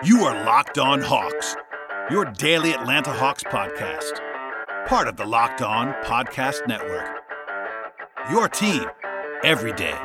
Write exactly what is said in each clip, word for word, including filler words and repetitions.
You are Locked On Hawks, your daily Atlanta Hawks podcast. Part of the Locked On Podcast Network. Your team every day.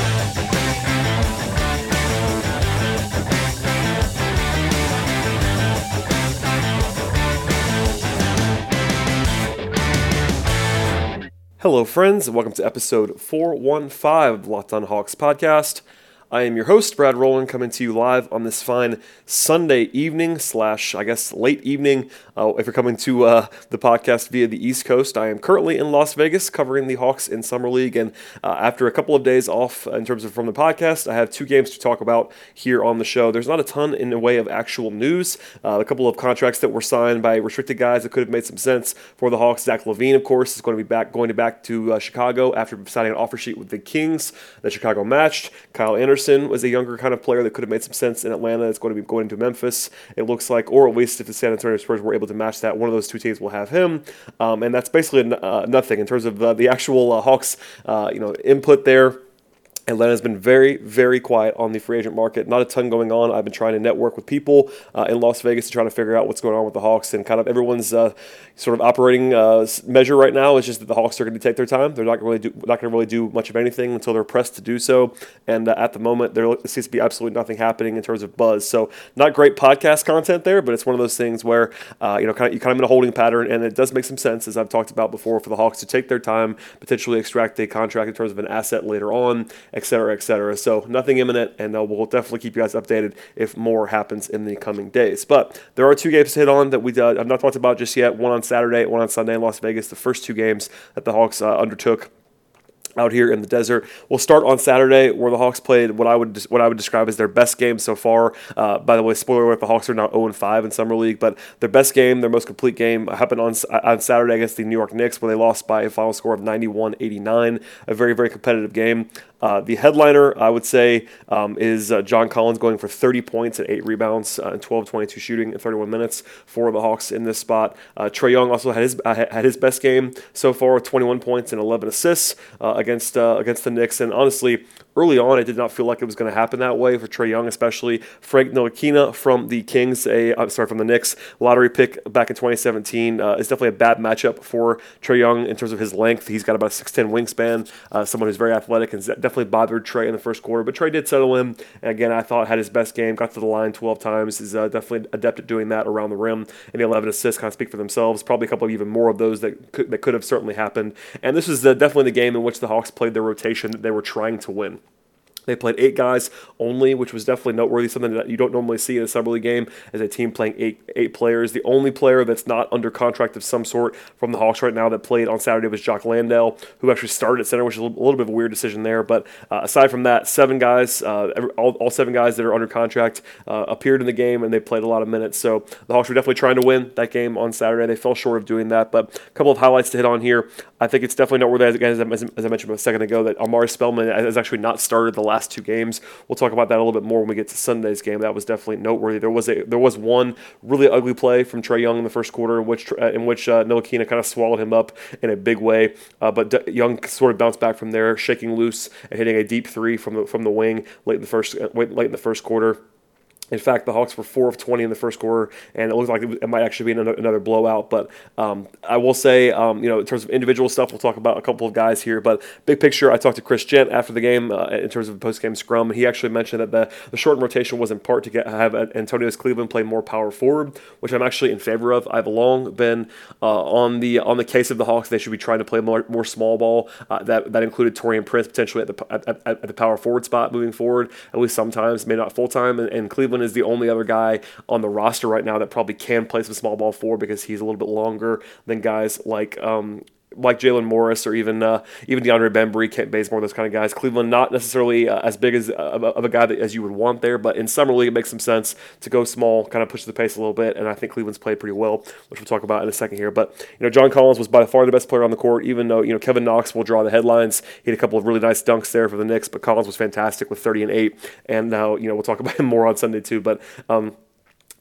Hello, friends, and welcome to episode four one five of the Locked On Hawks podcast. I am your host, Brad Rowland, coming to you live on this fine Sunday evening slash, I guess, late evening. Uh, if you're coming to uh, the podcast via the East Coast, I am currently in Las Vegas covering the Hawks in Summer League. And uh, after a couple of days off in terms of from the podcast, I have two games to talk about here on the show. There's not a ton in the way of actual news. Uh, a couple of contracts that were signed by restricted guys that could have made some sense for the Hawks. Zach LaVine, of course, is going to be back going to back to uh, Chicago after signing an offer sheet with the Kings that Chicago matched. Kyle Anderson was a younger kind of player that could have made some sense in Atlanta. It's going to be going to Memphis, it looks like, or at least if the San Antonio Spurs were able to match that, one of those two teams will have him. Um, and that's basically uh, nothing in terms of uh, the actual uh, Hawks, uh, you know, input there. Atlanta's been very, very quiet on the free agent market. Not a ton going on. I've been trying to network with people uh, in Las Vegas to try to figure out what's going on with the Hawks, and kind of everyone's uh, sort of operating uh, measure right now is just that the Hawks are going to take their time. They're not really do, not going to really do much of anything until they're pressed to do so. And uh, at the moment, there seems to be absolutely nothing happening in terms of buzz. So not great podcast content there, but it's one of those things where uh, you know, kind of you kind of in a holding pattern, and it does make some sense, as I've talked about before, for the Hawks to take their time, potentially extract a contract in terms of an asset later on, et cetera, et cetera. So nothing imminent, and uh, we'll definitely keep you guys updated if more happens in the coming days. But there are two games to hit on that we uh, I've not talked about just yet. One on Saturday, one on Sunday in Las Vegas. The first two games that the Hawks uh, undertook out here in the desert. We'll start on Saturday, where the Hawks played what I would what I would describe as their best game so far. Uh, by the way, spoiler alert: the Hawks are now oh and five in Summer League, but their best game, their most complete game, happened on on Saturday against the New York Knicks, where they lost by a final score of ninety-one eighty-nine. A very, very competitive game. Uh, the headliner, I would say, um, is uh, John Collins going for thirty points and eight rebounds uh, and twelve twenty-two shooting in thirty-one minutes for the Hawks in this spot. Uh, Trae Young also had his uh, had his best game so far, twenty-one points and eleven assists uh, against uh, against the Knicks. And honestly, early on, it did not feel like it was going to happen that way for Trae Young, especially. Frank Ntilikina from the Kings, a I'm sorry, from the Knicks, lottery pick back in twenty seventeen, uh, is definitely a bad matchup for Trae Young in terms of his length. He's got about a six ten wingspan, uh, someone who's very athletic, and definitely bothered Trae in the first quarter. But Trae did settle in, and again, I thought had his best game, got to the line twelve times, is uh, definitely adept at doing that around the rim, and the eleven assists kind of speak for themselves. Probably a couple of even more of those that could, that could have certainly happened. And this was the, definitely the game in which the Hawks played their rotation that they were trying to win. They played eight guys only, which was definitely noteworthy, something that you don't normally see in a Summer League game, as a team playing eight eight players. The only player that's not under contract of some sort from the Hawks right now that played on Saturday was Jock Landale, who actually started at center, which is a little, a little bit of a weird decision there. But uh, aside from that, seven guys, uh, every, all, all seven guys that are under contract uh, appeared in the game, and they played a lot of minutes. So the Hawks were definitely trying to win that game on Saturday. They fell short of doing that, but a couple of highlights to hit on here. I think it's definitely noteworthy, as, as, as I mentioned a second ago, that Omari Spellman has actually not started the last two games. We'll talk about that a little bit more when we get to Sunday's game. That was definitely noteworthy. There was a there was one really ugly play from Trae Young in the first quarter, in which uh, in which uh, Ntilikina kind of swallowed him up in a big way. Uh, but D- Young sort of bounced back from there, shaking loose and hitting a deep three from the from the wing late in the first uh, late in the first quarter. In fact, the Hawks were four of twenty in the first quarter, and it looked like it might actually be another blowout. But um, I will say, um, you know, in terms of individual stuff, we'll talk about a couple of guys here. But big picture, I talked to Chris Gent after the game uh, in terms of the post-game scrum, and he actually mentioned that the, the shortened rotation was in part to get have Antonius Cleveland play more power forward, which I'm actually in favor of. I've long been uh, on the on the case of the Hawks. They should be trying to play more, more small ball. Uh, that that included Taurean Prince potentially at the at, at, at the power forward spot moving forward, at least sometimes, maybe not full time. And, and Cleveland is the only other guy on the roster right now that probably can play some small ball forward, because he's a little bit longer than guys like um, like Jalen Morris or even uh, even DeAndre Bembry, Kent Bazemore, those kind of guys. Cleveland not necessarily uh, as big as uh, of a guy that, as you would want there, but in Summer League it makes some sense to go small, kind of push the pace a little bit, and I think Cleveland's played pretty well, which we'll talk about in a second here. But you know, John Collins was by far the best player on the court, even though you know Kevin Knox will draw the headlines. He had a couple of really nice dunks there for the Knicks, but Collins was fantastic with thirty and eight, and now you know we'll talk about him more on Sunday too. But um,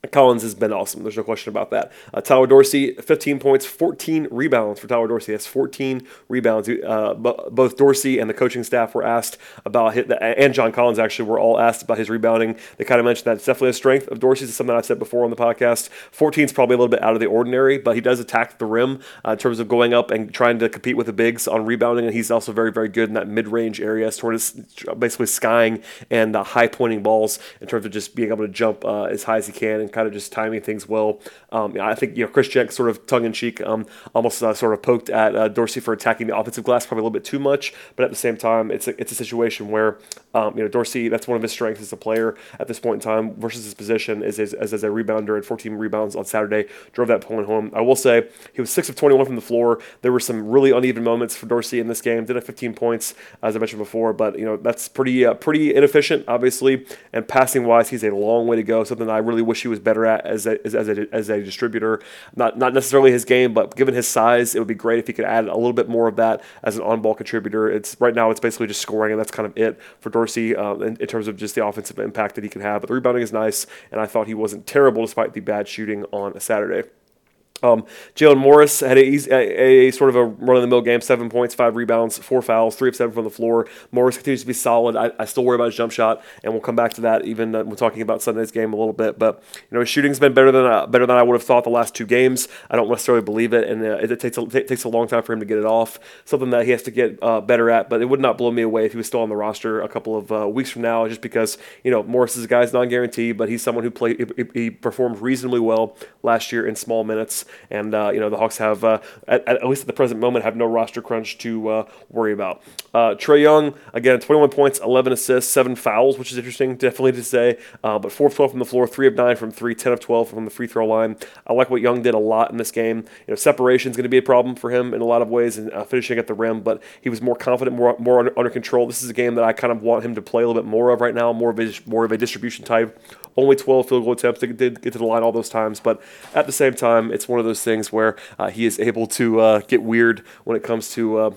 Collins has been awesome. There's no question about that. Uh, Tyler Dorsey, fifteen points, fourteen rebounds for Tyler Dorsey. That's fourteen rebounds. Uh, both Dorsey and the coaching staff were asked about his, and John Collins actually were all asked about his rebounding. They kind of mentioned that it's definitely a strength of Dorsey's. It's something I've said before on the podcast. fourteen is probably a little bit out of the ordinary, but he does attack the rim uh, in terms of going up and trying to compete with the bigs on rebounding, and he's also very, very good in that mid-range area, sort of basically skying and uh, high-pointing balls in terms of just being able to jump uh, as high as he can and kind of just timing things well. Um, I think, you know, Chris Jenk sort of tongue-in-cheek um, almost uh, sort of poked at uh, Dorsey for attacking the offensive glass probably a little bit too much, but at the same time, it's a, it's a situation where, um, you know, Dorsey, that's one of his strengths as a player at this point in time versus his position is as, as, as a rebounder at fourteen rebounds on Saturday, drove that point home. I will say he was six of twenty-one from the floor. There were some really uneven moments for Dorsey in this game. Did have fifteen points, as I mentioned before, but, you know, that's pretty uh, pretty inefficient, obviously, and passing-wise, he's a long way to go, something I really wish he was better at as a, as, as a, as a distributor. Not not necessarily his game, but given his size, it would be great if he could add a little bit more of that as an on-ball contributor. It's right now it's basically just scoring, and that's kind of it for Dorsey uh, in, in terms of just the offensive impact that he can have. But the rebounding is nice, and I thought he wasn't terrible despite the bad shooting on a Saturday. Um, Jalen Morris had a, a, a sort of a run-of-the-mill game, seven points, five rebounds, four fouls, three of seven from the floor. Morris continues to be solid. I, I still worry about his jump shot, and we'll come back to that even uh, when talking about Sunday's game a little bit. But, you know, his shooting's been better than uh, better than I would have thought the last two games. I don't necessarily believe it, and uh, it, it, takes a, it takes a long time for him to get it off, something that he has to get uh, better at. But it would not blow me away if he was still on the roster a couple of uh, weeks from now, just because, you know, Morris is a guy's non-guarantee, but he's someone who played, he, he performed reasonably well last year in small minutes, and, uh, you know, the Hawks have, uh, at, at least at the present moment, have no roster crunch to uh, worry about. Uh, Trae Young, again, twenty-one points, eleven assists, seven fouls, which is interesting, definitely to say, uh, but four of twelve from the floor, three of nine from three, ten of twelve from the free throw line. I like what Young did a lot in this game. You know, separation is going to be a problem for him in a lot of ways, and uh, finishing at the rim, but he was more confident, more more under, under control. This is a game that I kind of want him to play a little bit more of right now, more of a, more of a distribution type. Only twelve field goal attempts. They did get to the line all those times, but at the same time, it's one of those things where uh, he is able to uh, get weird when it comes to uh,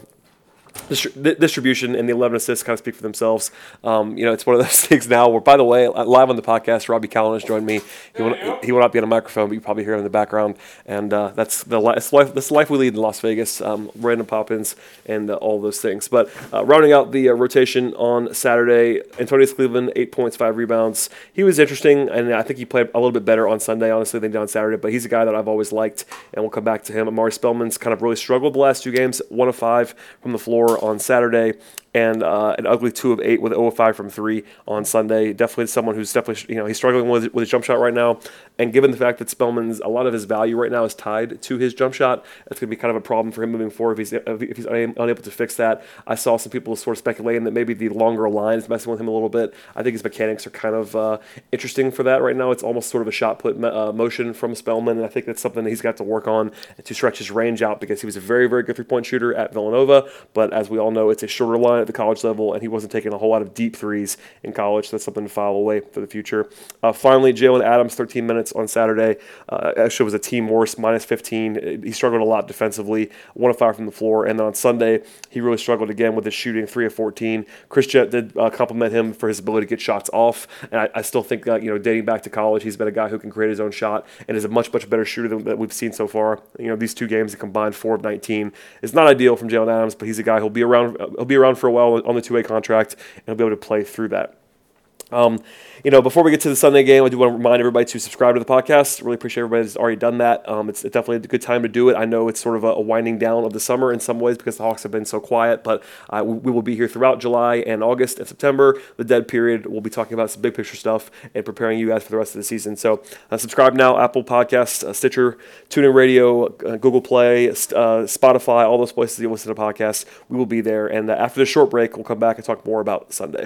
distribution, and the eleven assists kind of speak for themselves. Um, you know, it's one of those things now where, by the way, live on the podcast, Robbie Callan has joined me. He will, he will not be on a microphone, but you probably hear him in the background. And uh, that's the life, that's the life we lead in Las Vegas, um, random pop-ins and uh, all those things. But uh, rounding out the uh, rotation on Saturday, Antonius Cleveland, eight points, five rebounds. He was interesting, and I think he played a little bit better on Sunday, honestly, than on Saturday. But he's a guy that I've always liked, and we'll come back to him. Amari Spellman's kind of really struggled the last two games, one of five from the floor on Saturday, and uh, an ugly two of eight with zero of five from three on Sunday. Definitely someone who's definitely, you know, he's struggling with with his jump shot right now. And given the fact that Spellman's, a lot of his value right now is tied to his jump shot, that's going to be kind of a problem for him moving forward if he's if he's unable to fix that. I saw some people sort of speculating that maybe the longer line is messing with him a little bit. I think his mechanics are kind of uh, interesting for that right now. It's almost sort of a shot put uh, motion from Spellman, and I think that's something that he's got to work on to stretch his range out, because he was a very, very good three-point shooter at Villanova, but as we all know, it's a shorter line at the college level, and he wasn't taking a whole lot of deep threes in college, so that's something to file away for the future. Uh, finally, Jalen Adams, thirteen minutes on Saturday. Uh, actually, was a team worst, minus fifteen. He struggled a lot defensively, one of five from the floor, and then on Sunday, he really struggled again with his shooting, three of fourteen. Chris Jett did uh, compliment him for his ability to get shots off, and I, I still think that, you know, dating back to college, he's been a guy who can create his own shot and is a much, much better shooter than that we've seen so far. You know, these two games, the combined four of nineteen, is not ideal from Jalen Adams, but he's a guy who'll be around. He'll be around for a while on the two-way contract, and he'll be able to play through that. Um, you know, before we get to the Sunday game, I do want to remind everybody to subscribe to the podcast. Really appreciate everybody that's already done that. Um, it's definitely a good time to do it. I know it's sort of a, a winding down of the summer in some ways because the Hawks have been so quiet, but uh, we, we will be here throughout July and August and September, the dead period. We'll be talking about some big picture stuff and preparing you guys for the rest of the season. So uh, subscribe now, Apple Podcasts, uh, Stitcher, TuneIn Radio, uh, Google Play, uh, Spotify, all those places you listen to podcasts. We will be there. And uh, after this short break, we'll come back and talk more about Sunday.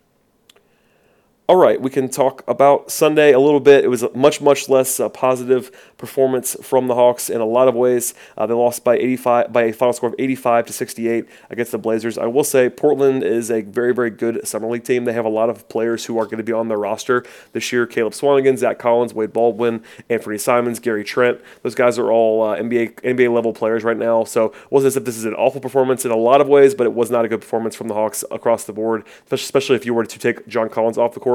All right, we can talk about Sunday a little bit. It was a much, much less uh, positive performance from the Hawks in a lot of ways. Uh, they lost by eighty-five by a final score of eighty-five to sixty-eight against the Blazers. I will say Portland is a very, very good summer league team. They have a lot of players who are going to be on their roster this year. Caleb Swanigan, Zach Collins, Wade Baldwin, Anthony Simons, Gary Trent. Those guys are all uh, N B A N B A level players right now. So it wasn't as if this is an awful performance in a lot of ways, but it was not a good performance from the Hawks across the board, especially if you were to take John Collins off the court,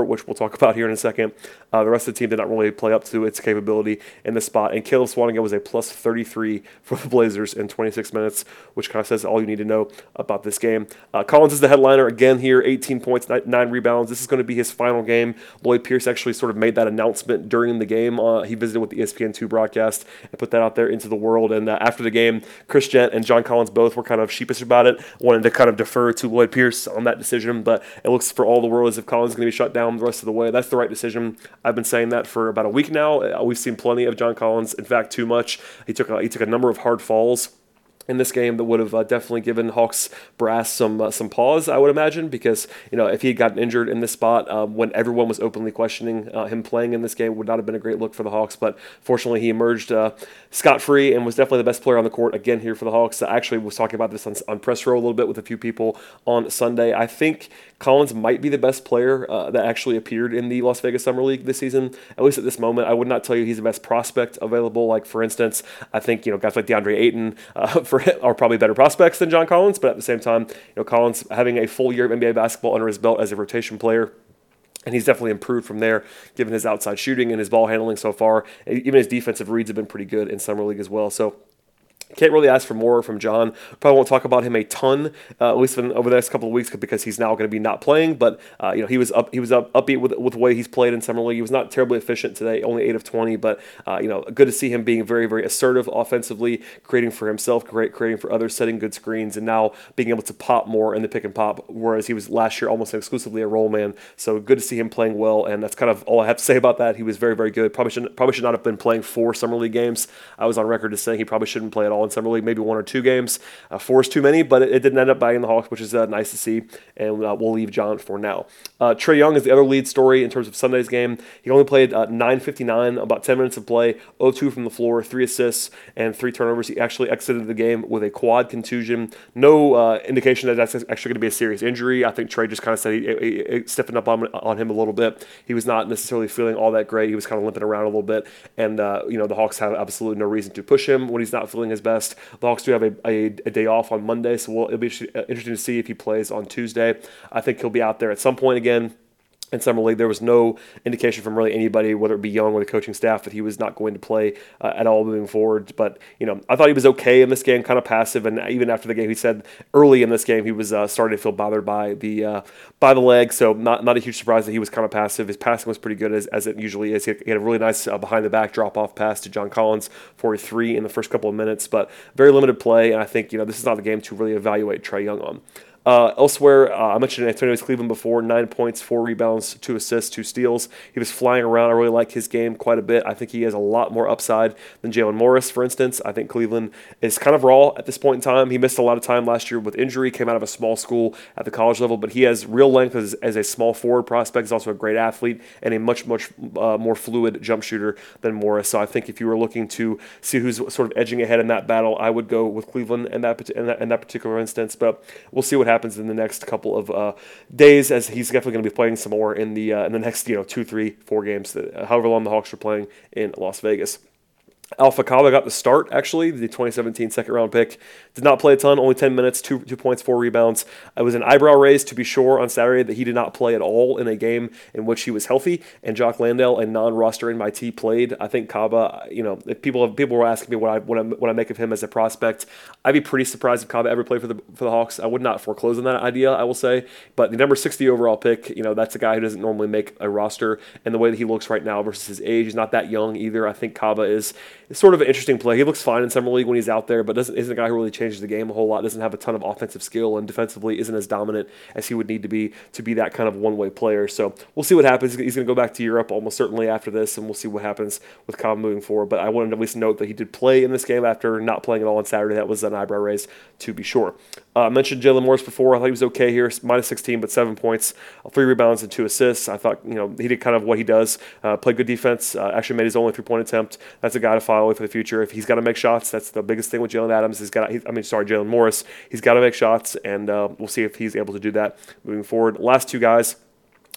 for, which we'll talk about here in a second. Uh, the rest of the team did not really play up to its capability in this spot. And Caleb Swanigan was a plus thirty-three for the Blazers in twenty-six minutes, which kind of says all you need to know about this game. Uh, Collins is the headliner again here, eighteen points, nine rebounds. This is going to be his final game. Lloyd Pierce actually sort of made that announcement during the game. Uh, he visited with the E S P N two broadcast and put that out there into the world. And uh, after the game, Chris Gent and John Collins both were kind of sheepish about it, wanted to kind of defer to Lloyd Pierce on that decision. But it looks for all the world as if Collins is going to be shut down the rest of the way. That's the right decision. I've been saying that for about a week now. Uh, we've seen plenty of John Collins. In fact, too much. He took a, he took a number of hard falls in this game that would have uh, definitely given Hawks brass some uh, some pause, I would imagine, because you know if he had gotten injured in this spot um, when everyone was openly questioning uh, him playing in this game, would not have been a great look for the Hawks. But fortunately, he emerged uh, scot-free and was definitely the best player on the court again here for the Hawks. I actually was talking about this on, on press row a little bit with a few people on Sunday. I think Collins might be the best player uh, that actually appeared in the Las Vegas Summer League this season, at least at this moment. I would not tell you he's the best prospect available. Like, for instance, I think you know guys like DeAndre Ayton uh, for are probably better prospects than John Collins, but at the same time, you know, Collins having a full year of N B A basketball under his belt as a rotation player, and he's definitely improved from there, given his outside shooting and his ball handling so far. Even his defensive reads have been pretty good in Summer League as well. So can't really ask for more from John. Probably won't talk about him a ton, uh, at least over the next couple of weeks, because he's now going to be not playing. But uh, you know, he was up, he was up, upbeat with with the way he's played in Summer League. He was not terribly efficient today, only eight of twenty. But uh, you know, good to see him being very, very assertive offensively, creating for himself, great, creating for others, setting good screens, and now being able to pop more in the pick and pop. Whereas he was last year almost exclusively a roll man. So good to see him playing well, and that's kind of all I have to say about that. He was very, very good. Probably should probably should not have been playing four Summer League games. I was on record as saying he probably shouldn't play at all in Summer League. Maybe one or two games. Uh, four is too many, but it, it didn't end up biting the Hawks, which is uh, nice to see, and uh, we'll leave John for now. Uh, Trae Young is the other lead story in terms of Sunday's game. He only played uh, nine fifty-nine, about ten minutes of play, oh two from the floor, three assists, and three turnovers. He actually exited the game with a quad contusion. No uh, indication that that's actually going to be a serious injury. I think Trae just kind of said he, he, he stiffened up on, on him a little bit. He was not necessarily feeling all that great. He was kind of limping around a little bit, and uh, you know the Hawks have absolutely no reason to push him when he's not feeling his best. The Hawks do have a, a, a day off on Monday, so we'll, it'll be interesting to see if he plays on Tuesday. I think he'll be out there at some point again. In Summer League, there was no indication from really anybody, whether it be Young or the coaching staff, that he was not going to play uh, at all moving forward. But, you know, I thought he was okay in this game, kind of passive. And even after the game, he said early in this game he was uh, starting to feel bothered by the uh, by the leg. So not not a huge surprise that he was kind of passive. His passing was pretty good, as, as it usually is. He had a really nice uh, behind-the-back drop-off pass to John Collins for a three in the first couple of minutes. But very limited play, and I think, you know, this is not the game to really evaluate Trae Young on. Uh, elsewhere, uh, I mentioned Antonio Cleveland before, nine points, four rebounds, two assists, two steals. He was flying around. I really like his game quite a bit. I think he has a lot more upside than Jalen Morris, for instance. I think Cleveland is kind of raw at this point in time. He missed a lot of time last year with injury, came out of a small school at the college level, but he has real length as, as a small forward prospect. He's also a great athlete and a much, much uh, more fluid jump shooter than Morris. So I think if you were looking to see who's sort of edging ahead in that battle, I would go with Cleveland in that, in that, in that particular instance, but we'll see what happens happens in the next couple of uh, days, as he's definitely going to be playing some more in the uh, in the next you know two, three, four games, that, uh, however long the Hawks are playing in Las Vegas. Alpha Kaba got the start, actually, the twenty seventeen second-round pick. Did not play a ton, only ten minutes, two, two points, four rebounds. It was an eyebrow raise, to be sure, on Saturday that he did not play at all in a game in which he was healthy, and Jock Landale, a non-roster N Y T, played. I think Kaba, you know, if people have, people were asking me what I, what, I, what I make of him as a prospect, I'd be pretty surprised if Kaba ever played for the for the Hawks. I would not foreclose on that idea, I will say. But the number sixty overall pick, you know, that's a guy who doesn't normally make a roster, and the way that he looks right now versus his age, he's not that young either. I think Kaba is sort of an interesting play. He looks fine in Summer League when he's out there, but doesn't isn't a guy who really changes the game a whole lot, doesn't have a ton of offensive skill, and defensively isn't as dominant as he would need to be to be that kind of one-way player. So we'll see what happens. He's going to go back to Europe almost certainly after this, and we'll see what happens with Kaba moving forward. But I wanted to at least note that he did play in this game after not playing at all on Saturday. That was an eyebrow raise, to be sure. Uh, I mentioned Jalen Morris before. I thought he was okay here, minus sixteen, but seven points, three rebounds, and two assists. I thought, you know, he did kind of what he does, uh, played good defense, uh, actually made his only three-point attempt. That's a guy to follow with for the future. If he's got to make shots, that's the biggest thing with Jalen Adams. He's got, I mean, sorry, Jalen Morris. He's got to make shots, and uh, we'll see if he's able to do that moving forward. Last two guys.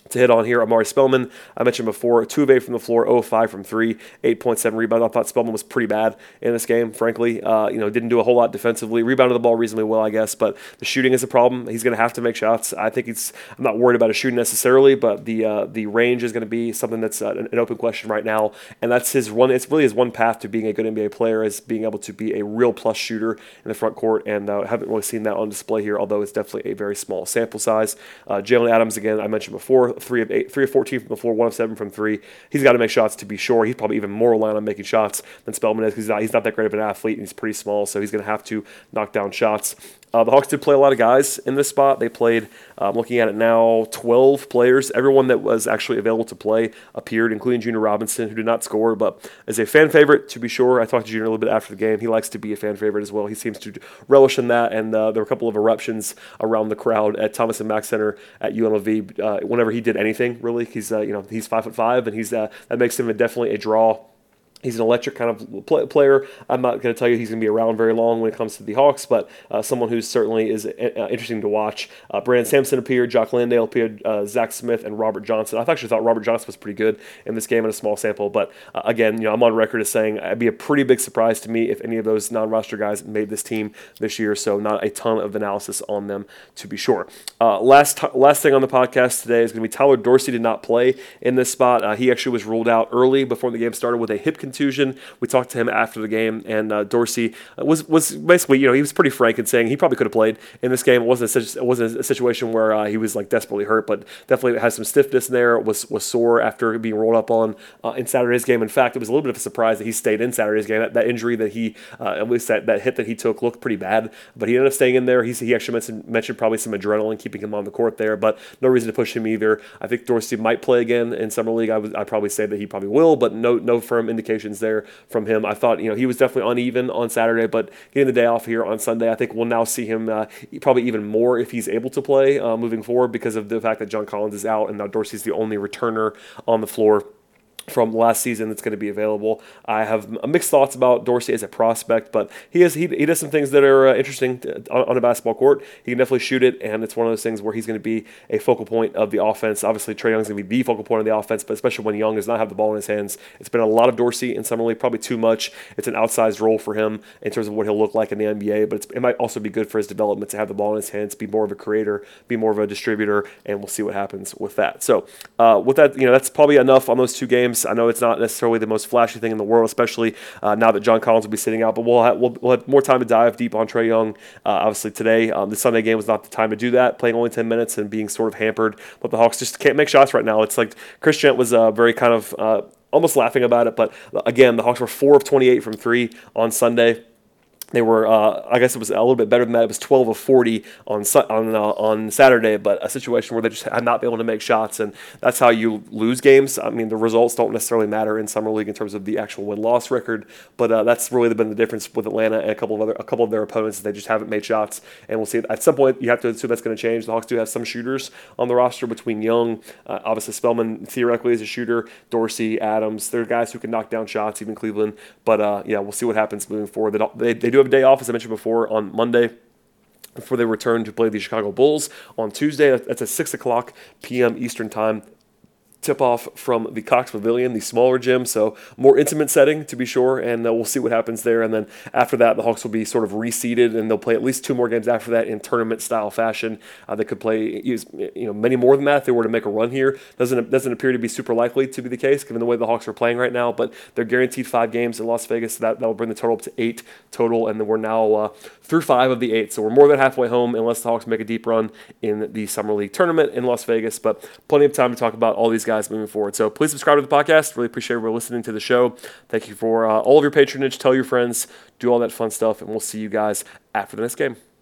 to hit on here, Amari Spellman, I mentioned before, two of eight from the floor, zero of five from three, eight point seven rebounds. I thought Spellman was pretty bad in this game, frankly. Uh, you know, didn't do a whole lot defensively. Rebounded the ball reasonably well, I guess, but the shooting is a problem. He's going to have to make shots. I think he's, I'm not worried about his shooting necessarily, but the uh, the range is going to be something that's uh, an, an open question right now, and that's his one, it's really his one path to being a good N B A player, is being able to be a real plus shooter in the front court, and uh, haven't really seen that on display here, although it's definitely a very small sample size. Uh, Jalen Adams, again, I mentioned before, three of eight, three of fourteen from the floor, one of seven from three. He's got to make shots to be sure. He's probably even more reliant on making shots than Spellman is, because he's not, he's not that great of an athlete, and he's pretty small, so he's going to have to knock down shots. Uh, the Hawks did play a lot of guys in this spot. They played, uh, I'm looking at it now, twelve players. Everyone that was actually available to play appeared, including Junior Robinson, who did not score, but as a fan favorite, to be sure. I talked to Junior a little bit after the game. He likes to be a fan favorite as well. He seems to relish in that, and uh, there were a couple of eruptions around the crowd at Thomas and Mack Center at U N L V uh, whenever he did anything, really. He's, uh, you know, he's five foot five, and he's uh, that makes him a, definitely a draw. He's an electric kind of play, player. I'm not going to tell you he's going to be around very long when it comes to the Hawks, but uh, someone who certainly is uh, interesting to watch. Uh, Brandon Sampson appeared, Jock Landale appeared, uh, Zach Smith, and Robert Johnson. I actually thought Robert Johnson was pretty good in this game in a small sample, but uh, again, you know, I'm on record as saying it'd be a pretty big surprise to me if any of those non-roster guys made this team this year, so not a ton of analysis on them, to be sure. Uh, last t- last thing on the podcast today is going to be Tyler Dorsey did not play in this spot. Uh, he actually was ruled out early before the game started with a hip contusion. We talked to him after the game, and uh, Dorsey was was basically, you know, he was pretty frank in saying he probably could have played in this game. It wasn't a, it wasn't a situation where uh, he was like desperately hurt, but definitely has some stiffness in there. Was was sore after being rolled up on uh, in Saturday's game. In fact, it was a little bit of a surprise that he stayed in Saturday's game. That, that injury that he, uh, at least that, that hit that he took, looked pretty bad, but he ended up staying in there. He's, he actually mentioned, mentioned probably some adrenaline keeping him on the court there, but no reason to push him either. I think Dorsey might play again in Summer League. I would I'd probably say that he probably will, but no no firm indications there from him. I thought, you know, he was definitely uneven on Saturday, but getting the day off here on Sunday, I think we'll now see him uh, probably even more if he's able to play uh, moving forward, because of the fact that John Collins is out and now Dorsey's the only returner on the floor from last season that's going to be available. I have mixed thoughts about Dorsey as a prospect, but he has he, he does some things that are uh, interesting to, on, on a basketball court. He can definitely shoot it, and it's one of those things where he's going to be a focal point of the offense. Obviously, Trae Young's going to be the focal point of the offense, but especially when Young does not have the ball in his hands. It's been a lot of Dorsey in Summer League, probably too much. It's an outsized role for him in terms of what he'll look like in the N B A, but it's, it might also be good for his development to have the ball in his hands, be more of a creator, be more of a distributor, and we'll see what happens with that. So uh, with that, you know, that's probably enough on those two games. I know it's not necessarily necessarily the most flashy thing in the world, especially uh, now that John Collins will be sitting out. But we'll have, we'll, we'll have more time to dive deep on Trae Young. Uh, obviously today, um, the Sunday game was not the time to do that, playing only ten minutes and being sort of hampered. But the Hawks just can't make shots right now. It's like Chris Gent was uh, very kind of uh, almost laughing about it. But again, the Hawks were four of twenty-eight from three on Sunday. They were, uh, I guess it was a little bit better than that. It was twelve of forty on on uh, on Saturday, but a situation where they just had not been able to make shots, and that's how you lose games. I mean, the results don't necessarily matter in Summer League in terms of the actual win-loss record, but uh, that's really been the difference with Atlanta and a couple of other a couple of their opponents. They just haven't made shots, and we'll see. At some point, you have to assume that's going to change. The Hawks do have some shooters on the roster between Young, uh, obviously Spellman theoretically is a shooter, Dorsey, Adams. They're guys who can knock down shots, even Cleveland. But uh, yeah, we'll see what happens moving forward. They, they do have a day off, as I mentioned before, on Monday before they return to play the Chicago Bulls on Tuesday. That's at six o'clock p.m. Eastern Time. Tip-off from the Cox Pavilion, the smaller gym, so more intimate setting to be sure, and uh, we'll see what happens there. And then after that, the Hawks will be sort of reseeded, and they'll play at least two more games after that in tournament-style fashion. Uh, they could play, use, you know, many more than that if they were to make a run here. Doesn't doesn't appear to be super likely to be the case given the way the Hawks are playing right now, but they're guaranteed five games in Las Vegas, so that that'll bring the total up to eight total, and then we're now uh, through five of the eight, so we're more than halfway home unless the Hawks make a deep run in the Summer League tournament in Las Vegas. But plenty of time to talk about all these guys moving forward. So please subscribe to the podcast. Really appreciate everybody listening to the show. Thank you for uh, all of your patronage. Tell your friends. Do all that fun stuff. And we'll see you guys after the next game.